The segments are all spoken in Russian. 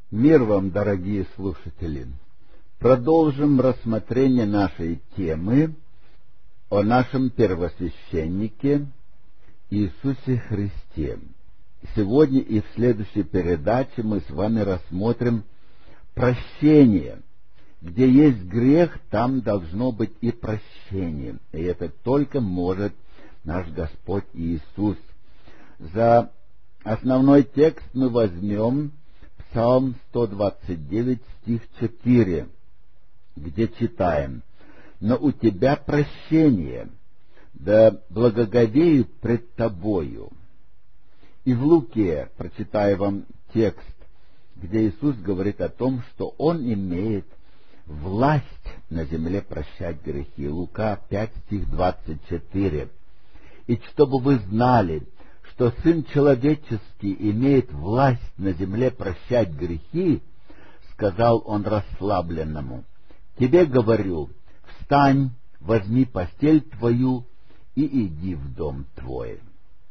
Мир вам, дорогие слушатели! Продолжим рассмотрение нашей темы о нашем первосвященнике Иисусе Христе. Сегодня и в следующей передаче мы с вами рассмотрим прощение. Где есть грех, там должно быть и прощение. И это только может наш Господь Иисус. За основной текст мы возьмем Псалм 129, стих 4, где читаем: «Но у тебя прощение, да благоговею пред тобою». И в Луке прочитаю вам текст, где Иисус говорит о том, что Он имеет власть на земле прощать грехи. Лука 5, стих 24. «И чтобы вы знали, что Сын Человеческий имеет власть на земле прощать грехи, сказал Он расслабленному: тебе говорю, встань, возьми постель твою и иди в дом твой».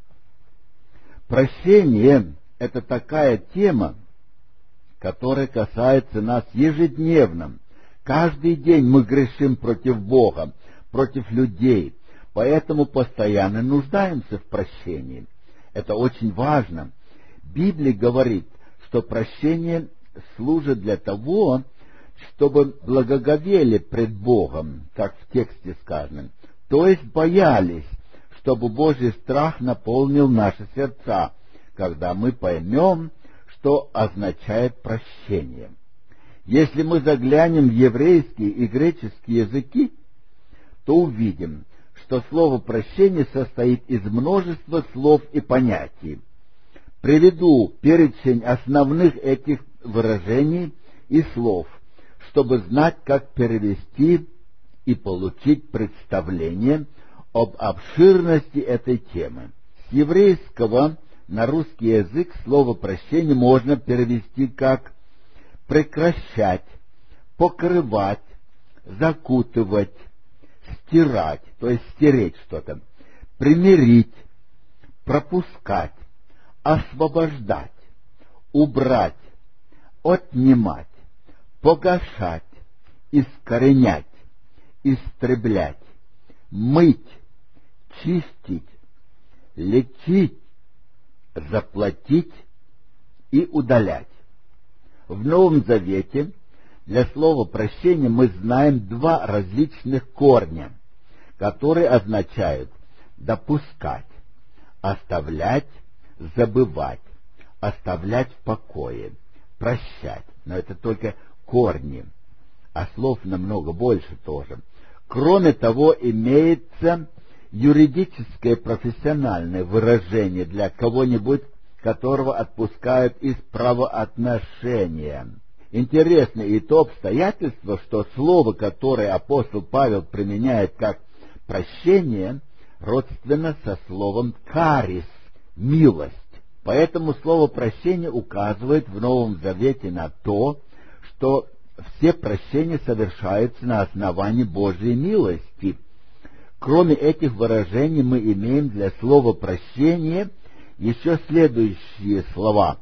Прощение — это такая тема, которая касается нас ежедневно. Каждый день мы грешим против Бога, против людей, поэтому постоянно нуждаемся в прощении. Это очень важно. Библия говорит, что прощение служит для того, чтобы благоговели пред Богом, как в тексте сказано, то есть боялись, чтобы Божий страх наполнил наши сердца, когда мы поймем, что означает прощение. Если мы заглянем в еврейский и греческий языки, то увидим, что слово «прощение» состоит из множества слов и понятий. Приведу перечень основных этих выражений и слов, чтобы знать, как перевести и получить представление об обширности этой темы. С еврейского на русский язык слово «прощение» можно перевести как прекращать, покрывать, закутывать, стирать, то есть стереть что-то, примирить, пропускать, освобождать, убрать, отнимать, погашать, искоренять, истреблять, мыть, чистить, лечить, заплатить и удалять. В Новом Завете для слова «прощение» мы знаем два различных корня, которые означают допускать, оставлять, забывать, оставлять в покое, прощать. Но это только корни, а слов намного больше тоже. Кроме того, имеется юридическое профессиональное выражение для кого-нибудь, которого отпускают из правоотношения. Интересно и то обстоятельство, что слово, которое апостол Павел применяет как «прощение», родственно со словом «карис» — «милость». Поэтому слово «прощение» указывает в Новом Завете на то, что все прощения совершаются на основании Божьей милости. Кроме этих выражений мы имеем для слова «прощение» еще следующие слова: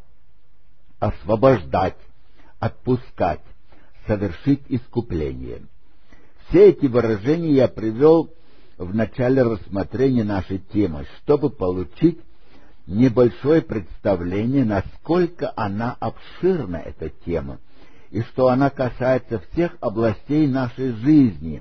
освобождать, отпускать, совершить искупление. Все эти выражения я привел в начале рассмотрения нашей темы, чтобы получить небольшое представление, насколько она обширна, эта тема, и что она касается всех областей нашей жизни.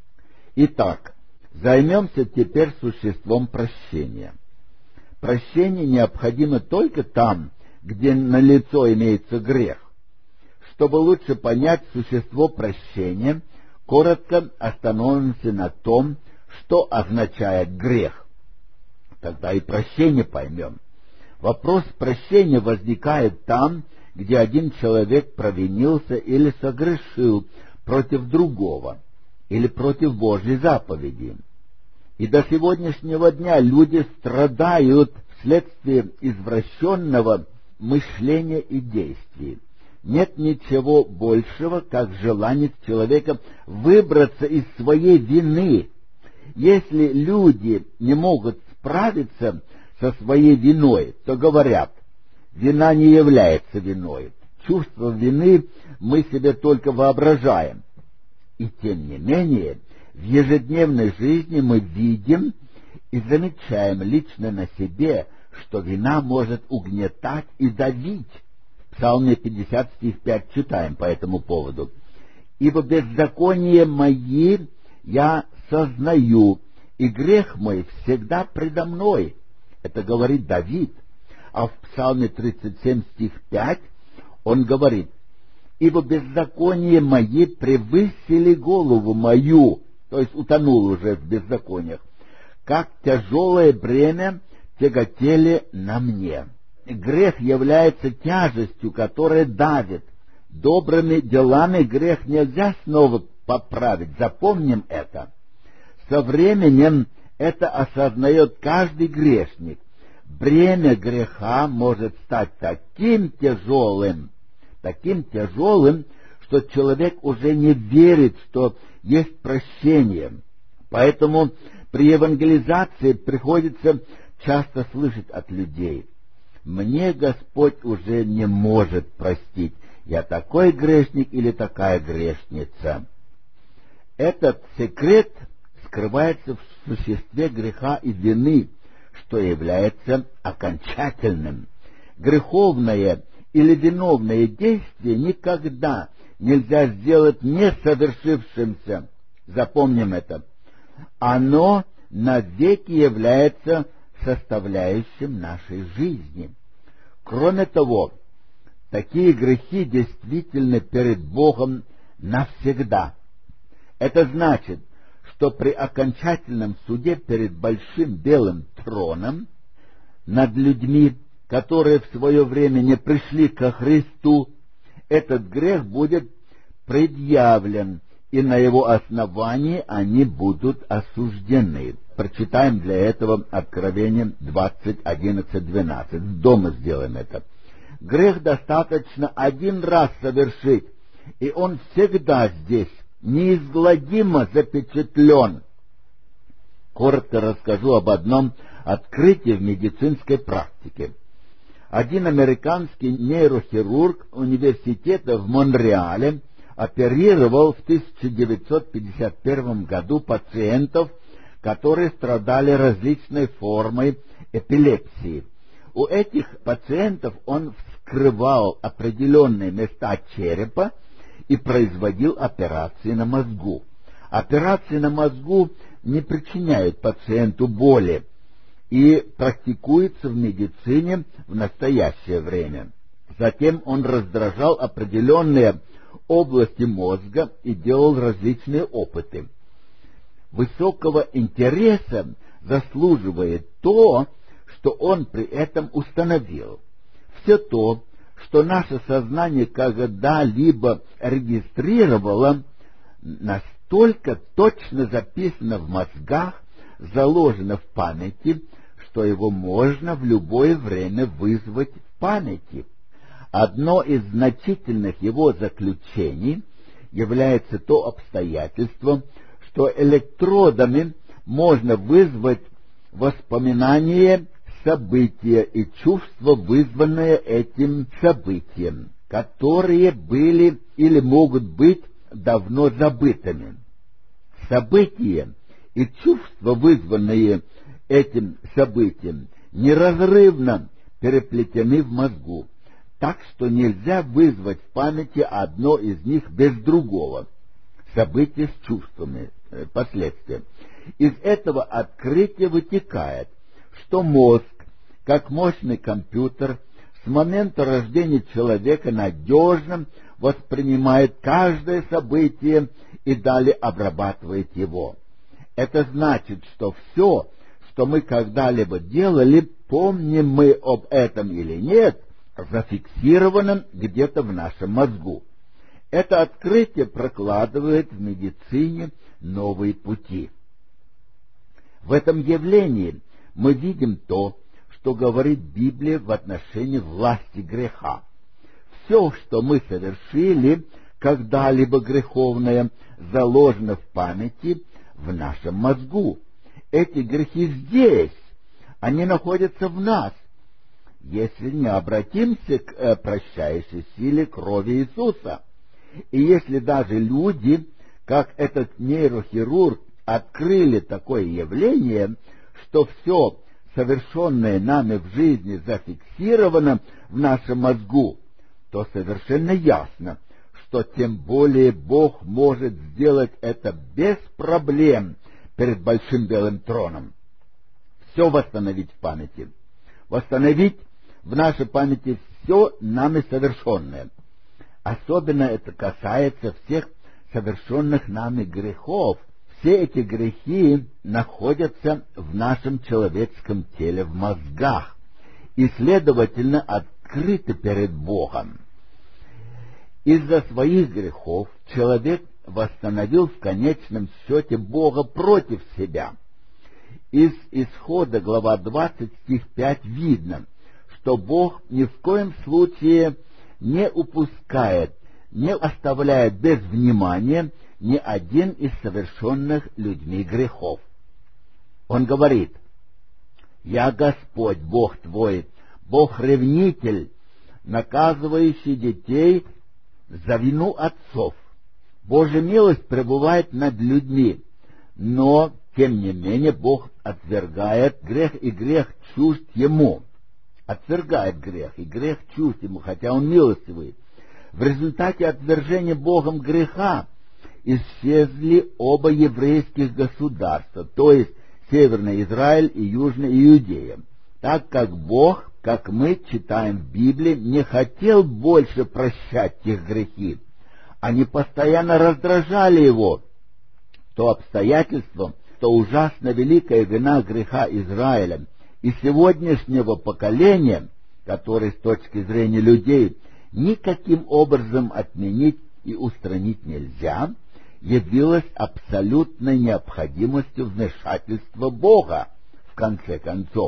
Итак, займемся теперь существом прощения. Прощение необходимо только там, где налицо имеется грех. Чтобы лучше понять существо прощения, коротко остановимся на том, что означает грех. Тогда и прощение поймем. Вопрос прощения возникает там, где один человек провинился или согрешил против другого, или против Божьей заповеди. И до сегодняшнего дня люди страдают вследствие извращенного мышления и действий. Нет ничего большего, как желание человека выбраться из своей вины. Если люди не могут справиться со своей виной, то говорят: вина не является виной. чувство вины мы себе только воображаем. И тем не менее, в ежедневной жизни мы видим и замечаем лично на себе, что вина может угнетать и давить. В Псалме 50, стих 5 читаем по этому поводу. «Ибо беззаконие мои я сознаю, и грех мой всегда предо мной». Это говорит Давид. А в Псалме 37, стих 5 он говорит: «Ибо беззаконие мои превысили голову мою», то есть утонул уже в беззакониях, «как тяжелое бремя тяготели на мне». Грех является тяжестью, которая давит. Добрыми делами грех нельзя снова поправить, запомним это. Со временем это осознает каждый грешник. Бремя греха может стать таким тяжелым, что человек уже не верит, что есть прощение. Поэтому при евангелизации приходится часто слышать от людей: «Мне Господь уже не может простить, я такой грешник или такая грешница». Этот секрет скрывается в существе греха и вины, что является окончательным. Греховное или виновное действие никогда нельзя сделать не совершившимся. Запомним это. Оно навеки является составляющим нашей жизни. Кроме того, такие грехи действительны перед Богом навсегда. Это значит, что при окончательном суде перед большим белым троном над людьми, которые в свое время не пришли ко Христу, этот грех будет предъявлен, и на его основании они будут осуждены. Прочитаем для этого Откровение 20, 11, 12. Дома сделаем это. Грех достаточно один раз совершить, и он всегда здесь, неизгладимо запечатлен. Коротко расскажу об одном открытии в медицинской практике. Один американский нейрохирург университета в Монреале оперировал в 1951 году пациентов, которые страдали различной формой эпилепсии. У этих пациентов он вскрывал определенные места черепа и производил операции на мозгу. Операции на мозгу не причиняют пациенту боли и практикуются в медицине в настоящее время. Затем он раздражал определенные области мозга и делал различные опыты. Высокого интереса заслуживает то, что он при этом установил. Все то, что наше сознание когда-либо регистрировало, настолько точно записано в мозгах, заложено в памяти, что его можно в любое время вызвать в памяти. Одно из значительных его заключений является то обстоятельство, что электродами можно вызвать воспоминание события и чувства, вызванные этим событием, которые были или могут быть давно забытыми. События и чувства, вызванные этим событием, неразрывно переплетены в мозгу, так что нельзя вызвать в памяти одно из них без другого. События с чувствами, последствия. Из этого открытия вытекает, что мозг, как мощный компьютер, с момента рождения человека надежно воспринимает каждое событие и далее обрабатывает его. Это значит, что все, что мы когда-либо делали, помним мы об этом или нет, зафиксировано где-то в нашем мозгу. Это открытие прокладывает в медицине новые пути. В этом явлении мы видим то, что говорит Библия в отношении власти греха. Все, что мы совершили, когда-либо греховное, заложено в памяти в нашем мозгу. Эти грехи здесь, они находятся в нас. если не обратимся к прощающей силе крови Иисуса. И если даже люди, как этот нейрохирург, открыли такое явление, что все совершенное нами в жизни зафиксировано в нашем мозгу, то совершенно ясно, что тем более Бог может сделать это без проблем перед Большим Белым Троном. Все восстановить в памяти. Восстановить в нашей памяти все нами совершенное. Особенно это касается всех совершенных нами грехов. Все эти грехи находятся в нашем человеческом теле, в мозгах, и, следовательно, открыты перед Богом. Из-за своих грехов человек восстановил в конечном счете Бога против себя. Из Исхода, глава 20, стих 5, видно, что Бог ни в коем случае не упускает, не оставляет без внимания ни один из совершенных людьми грехов. Он говорит: «Я Господь, Бог твой, Бог-ревнитель, наказывающий детей за вину отцов. Божья милость пребывает над людьми, но, тем не менее, Бог отвергает грех, и грех чужд Ему». Отвергает грех, и грех чужд Ему, хотя Он милостивый. В результате отвержения Богом греха исчезли оба еврейских государства, то есть Северный Израиль и Южная Иудея, так как Бог, как мы читаем в Библии, не хотел больше прощать их грехи. Они постоянно раздражали Его. То обстоятельство, что ужасно великая вина греха Израиля и сегодняшнего поколения, который с точки зрения людей никаким образом отменить и устранить нельзя, явилось абсолютной необходимостью вмешательства Бога, в конце концов.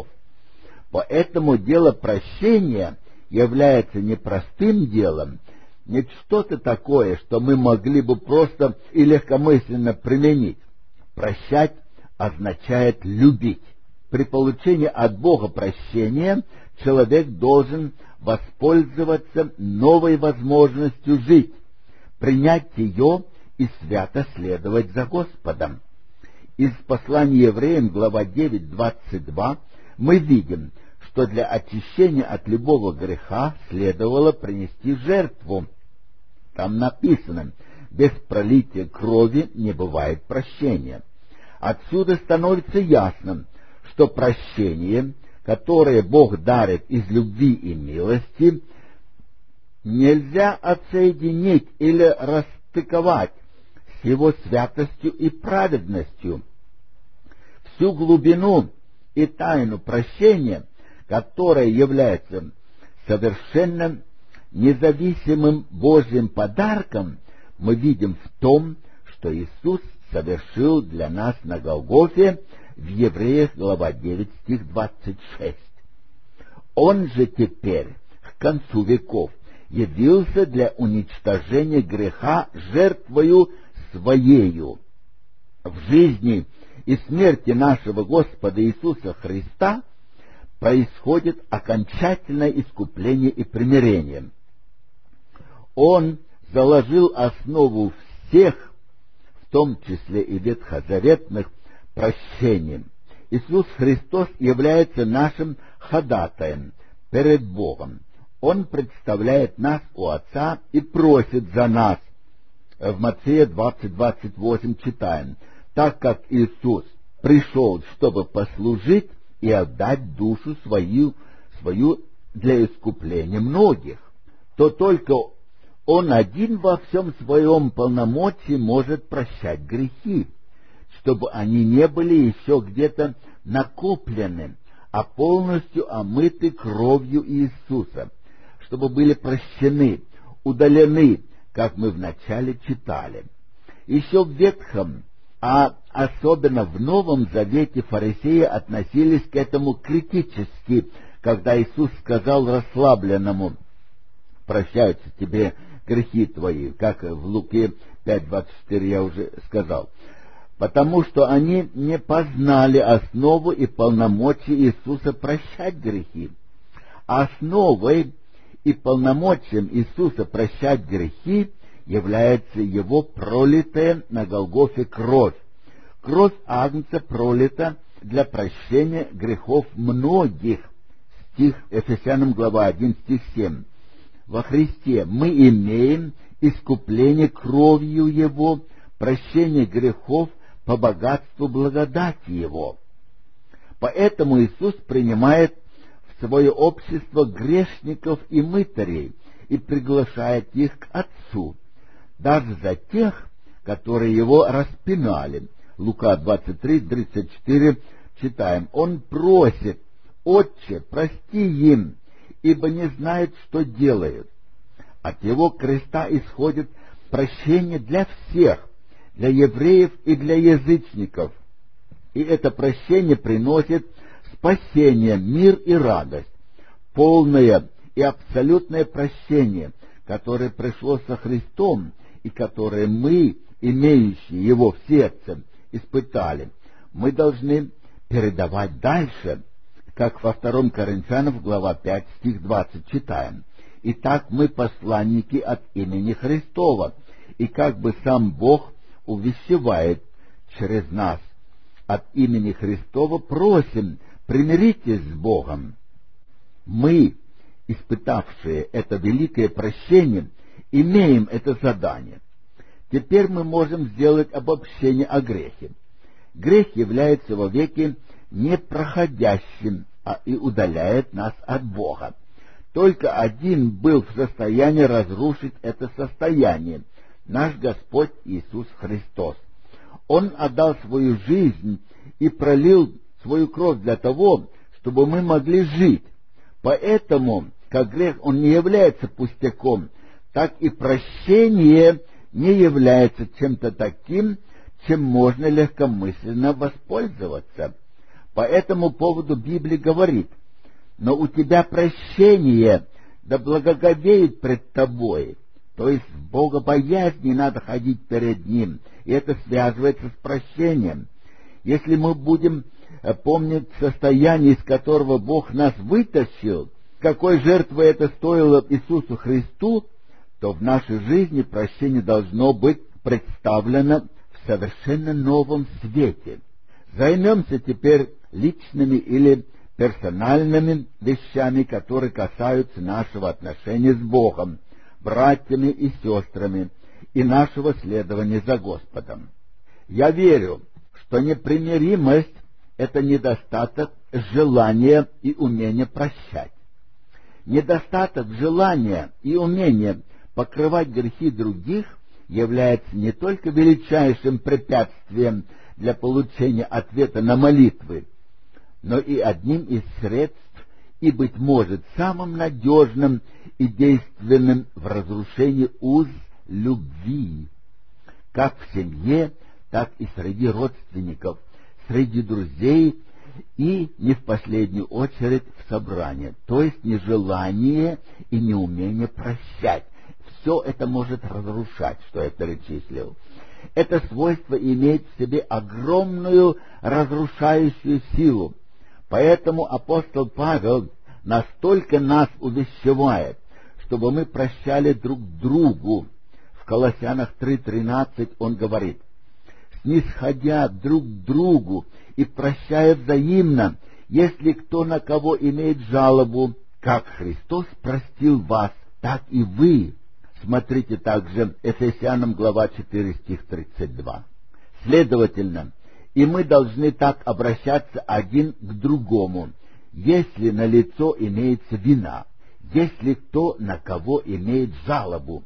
Поэтому дело прощения является не простым делом, не что-то такое, что мы могли бы просто и легкомысленно применить. Прощать означает любить. При получении от Бога прощения человек должен воспользоваться новой возможностью жить, принять ее и свято следовать за Господом. Из послания евреям, глава 9, 22, мы видим, что для очищения от любого греха следовало принести жертву. Там написано: без пролития крови не бывает прощения. Отсюда становится ясно, что прощение, которое Бог дарит из любви и милости, нельзя отсоединить или расстыковать с Его святостью и праведностью. Всю глубину и тайну прощения, которая является совершенно независимым Божьим подарком, мы видим в том, что Иисус совершил для нас на Голгофе в Евреях, глава 9, стих 26. Он же теперь, к концу веков, явился для уничтожения греха жертвою Своею. В жизни и смерти нашего Господа Иисуса Христа происходит окончательное искупление и примирение. Он заложил основу всех, в том числе и ветхозаветных, прощением. Иисус Христос является нашим ходатаем перед Богом. Он представляет нас у Отца и просит за нас. В Матфея 20:28 читаем: «Так как Иисус пришел, чтобы послужить и отдать душу свою для искупления многих, то только Он один во всем своем полномочии может прощать грехи, чтобы они не были еще где-то накоплены, а полностью омыты кровью Иисуса, чтобы были прощены, удалены, как мы вначале читали. Еще в Ветхом, а особенно в Новом Завете фарисеи относились к этому критически, когда Иисус сказал расслабленному: «Прощаются тебе грехи твои», как в Луке 5:24 я уже сказал, потому что они не познали основу и полномочия Иисуса прощать грехи. Основой и полномочием Иисуса прощать грехи является Его пролитая на Голгофе кровь. Кровь Агнца пролита для прощения грехов многих. Стих Ефесянам глава 1, стих 7. Во Христе мы имеем искупление кровью Его, прощение грехов по богатству благодати Его. Поэтому Иисус принимает в свое общество грешников и мытарей и приглашает их к Отцу, даже за тех, которые Его распинали. Лука 23:34 читаем. Он просит: «Отче, прости им, ибо не знают, что делают». От Его креста исходит прощение для всех, для евреев и для язычников. И это прощение приносит спасение, мир и радость, полное и абсолютное прощение, которое пришло со Христом и которое мы, имеющие Его в сердце, испытали. Мы должны передавать дальше, как во 2 Коринфянам, глава 5, стих 20 читаем. «Итак, мы посланники от имени Христова, и как бы сам Бог увещевает через нас. От имени Христова просим, примиритесь с Богом». Мы, испытавшие это великое прощение, имеем это задание. Теперь мы можем сделать обобщение о грехе. Грех является вовеки непроходящим, и удаляет нас от Бога. Только один был в состоянии разрушить это состояние — наш Господь Иисус Христос. Он отдал свою жизнь и пролил свою кровь для того, чтобы мы могли жить. Поэтому, как грех он не является пустяком, так и прощение не является чем-то таким, чем можно легкомысленно воспользоваться. По этому поводу Библия говорит: «Но у тебя прощение, да благоговеет пред тобой». То есть в богобоязни надо ходить перед Ним, и это связывается с прощением. Если мы будем помнить состояние, из которого Бог нас вытащил, какой жертвой это стоило Иисусу Христу, то в нашей жизни прощение должно быть представлено в совершенно новом свете. Займемся теперь личными или персональными вещами, которые касаются нашего отношения с Богом, братьями и сестрами, и нашего следования за Господом. Я верю, что непримиримость — это недостаток желания и умения прощать. Недостаток желания и умения покрывать грехи других является не только величайшим препятствием для получения ответа на молитвы, но и одним из средств и, быть может, самым надежным и действенным в разрушении уз любви, как в семье, так и среди родственников, среди друзей и, не в последнюю очередь, в собрании, то есть нежелание и неумение прощать. Все это может разрушать, что я перечислил. Это свойство имеет в себе огромную разрушающую силу. Поэтому апостол Павел настолько нас увещевает, чтобы мы прощали друг другу. В Колоссянах 3:13 он говорит: «Снисходя друг к другу и прощая взаимно, если кто на кого имеет жалобу, как Христос простил вас, так и вы». Смотрите также Ефесянам глава 4, стих 32. Следовательно, и мы должны так обращаться один к другому, если на лицо имеется вина, если кто на кого имеет жалобу.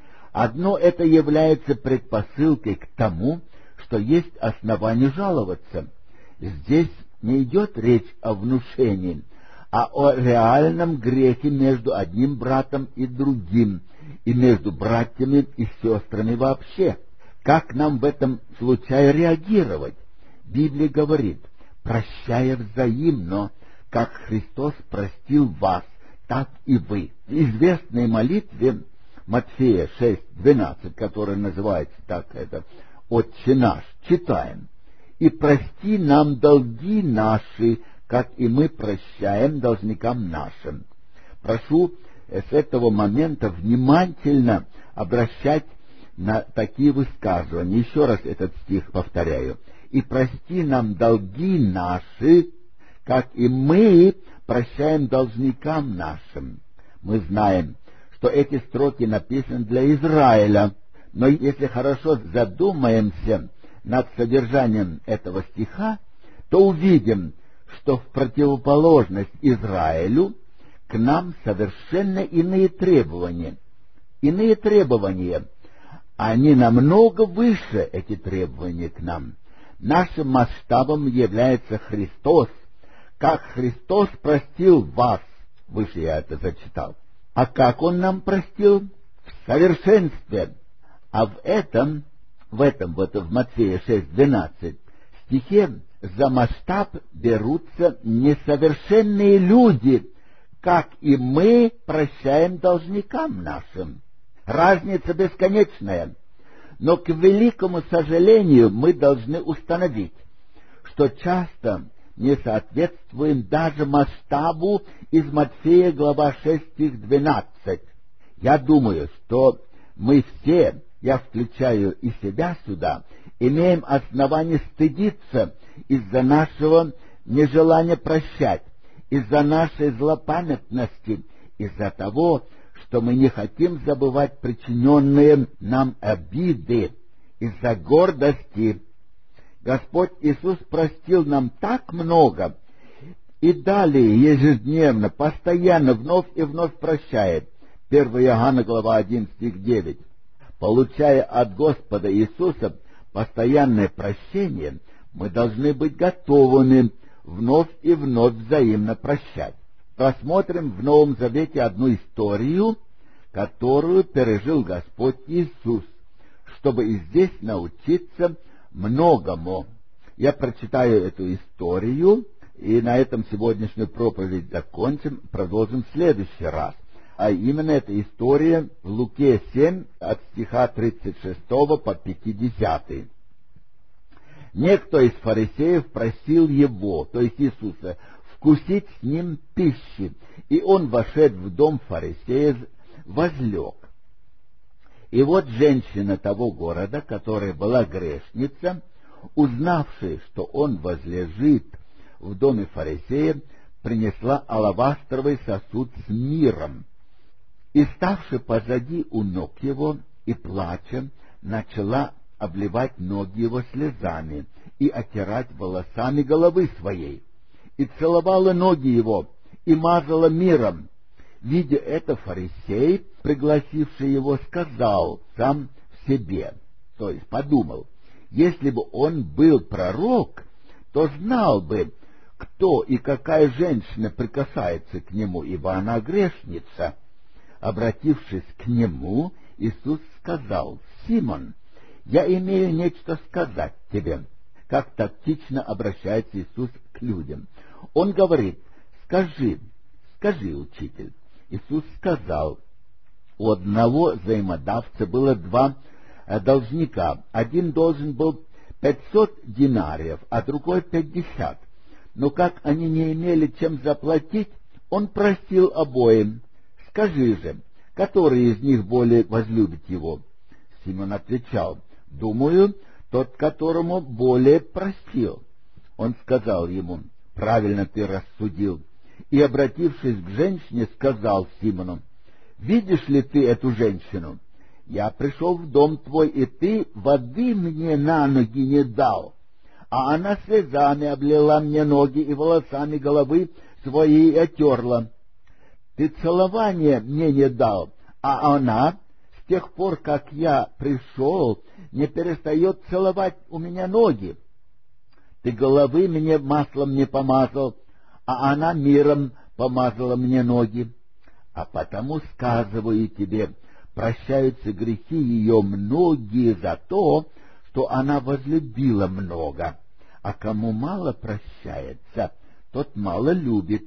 Одно это является предпосылкой к тому, что есть основание жаловаться. Здесь не идет речь о внушении, а о реальном грехе между одним братом и другим, и между братьями и сестрами вообще. Как нам в этом случае реагировать? Библия говорит: «Прощая взаимно, как Христос простил вас, так и вы». В известной молитве Матфея 6:12, которая называется так, это «Отче наш», читаем: «И прости нам долги наши, как и мы прощаем должникам нашим». Прошу с этого момента внимательно обращать на такие высказывания. Еще раз этот стих повторяю. «И прости нам долги наши, как и мы прощаем должникам нашим». Мы знаем, что эти строки написаны для Израиля, но если хорошо задумаемся над содержанием этого стиха, то увидим, что в противоположность Израилю к нам совершенно иные требования. Иные требования. Они намного выше, эти требования к нам. Нашим масштабом является Христос. Как Христос простил вас, выше я это зачитал. А как Он нам простил? В совершенстве. А в Матфея 6:12 стихе за масштаб берутся несовершенные люди, как и мы прощаем должникам нашим. Разница бесконечная. Но, к великому сожалению, мы должны установить, что часто не соответствуем даже масштабу из Матфея, глава 6, стих 12. Я думаю, что мы все, я включаю и себя сюда, имеем основание стыдиться из-за нашего нежелания прощать, из-за нашей злопамятности, из-за того, что мы не хотим забывать причиненные нам обиды, из-за гордости. Господь Иисус простил нам так много, и далее ежедневно, постоянно, вновь и вновь прощает. 1 Иоанна, глава 1, стих 9. Получая от Господа Иисуса постоянное прощение, мы должны быть готовыми вновь и вновь взаимно прощать. Рассмотрим в Новом Завете одну историю, которую пережил Господь Иисус, чтобы и здесь научиться многому. Я прочитаю эту историю, и на этом сегодняшнюю проповедь закончим, продолжим в следующий раз. А именно эта история в Луке 7, от стиха 36 по 50. Некто из фарисеев просил его, то есть Иисуса, вкусить с ним пищи, и он, вошед в дом фарисея, возлег. И вот женщина того города, которая была грешница, узнавшая, что он возлежит в доме фарисея, принесла алавастровый сосуд с миром, и, ставши позади у ног его и плача, начала обливать ноги его слезами и отирать волосами головы своей, и целовала ноги его, и мазала миром. Видя это, фарисей, пригласивший его, сказал сам в себе, то есть подумал, если бы он был пророк, то знал бы, кто и какая женщина прикасается к нему, ибо она грешница. Обратившись к нему, Иисус сказал: «Симон, я имею нечто сказать тебе». Как тактично обращается Иисус к людям. Он говорит: скажи, учитель. Иисус сказал: у одного взаимодавца было два должника. Один должен был 500 динариев, а другой 50. Но как они не имели чем заплатить, он простил обоим. Скажи же, который из них более возлюбит его? Симон отвечал: думаю, тот, которому более простил. Он сказал ему: правильно ты рассудил. И, обратившись к женщине, сказал Симону: видишь ли ты эту женщину? Я пришел в дом твой, и ты воды мне на ноги не дал, а она слезами облила мне ноги и волосами головы своей отерла. Ты целования мне не дал, а она с тех пор, как я пришел, не перестает целовать у меня ноги. Ты головы мне маслом не помазал, а она миром помазала мне ноги. А потому сказываю тебе, прощаются грехи ее многие за то, что она возлюбила много. А кому мало прощается, тот мало любит.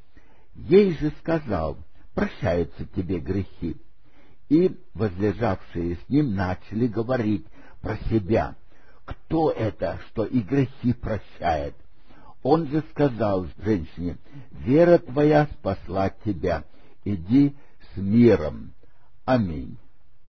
Ей же сказал: прощаются тебе грехи. И возлежавшие с ним начали говорить про себя: кто это, что и грехи прощает? Он же сказал женщине: вера твоя спасла тебя, Иди с миром. Аминь.